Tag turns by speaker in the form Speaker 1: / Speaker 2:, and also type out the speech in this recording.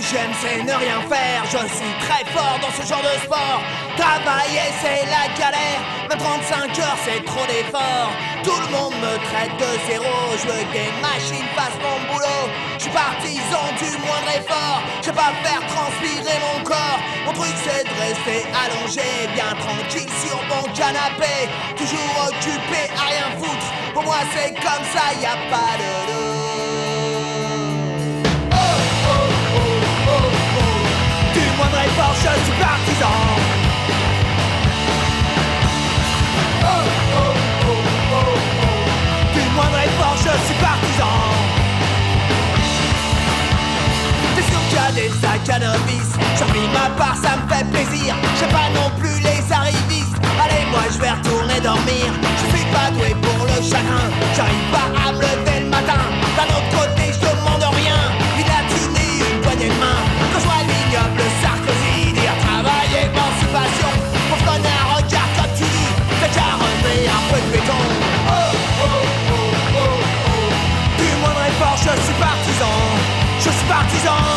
Speaker 1: j'aime c'est ne rien faire. Je suis très fort dans ce genre de sport. Travailler c'est la galère. 35 heures c'est trop d'efforts. Tout le monde me traite de zéro. Je veux que des machines fassent mon boulot. Je suis partisan du moindre effort. Je vais pas faire transpirer mon corps. Mon truc c'est de rester allongé, bien tranquille sur mon canapé. Toujours occupé à rien foutre. Pour moi c'est comme ça, y a pas de du moindre effort, je suis partisan. Du moindre effort, je suis partisan. T'es sûr qu'il y a des sacs à novices? J'en mis ma part, ça me fait plaisir. J'aime pas non plus les arrivistes. Allez, moi je vais retourner dormir. Je suis pas doué pour le chagrin. J'arrive pas à me lever le matin. D'un autre côté, je demande rien. Il a tenu une poignée de main. Quand je vois l'ignoble Sarkozy dire travail, émancipation. Pour se donner un regard comme tu dis. T'as qu'à relever un peu de béton. Du moindre effort, je suis partisan. Je suis partisan.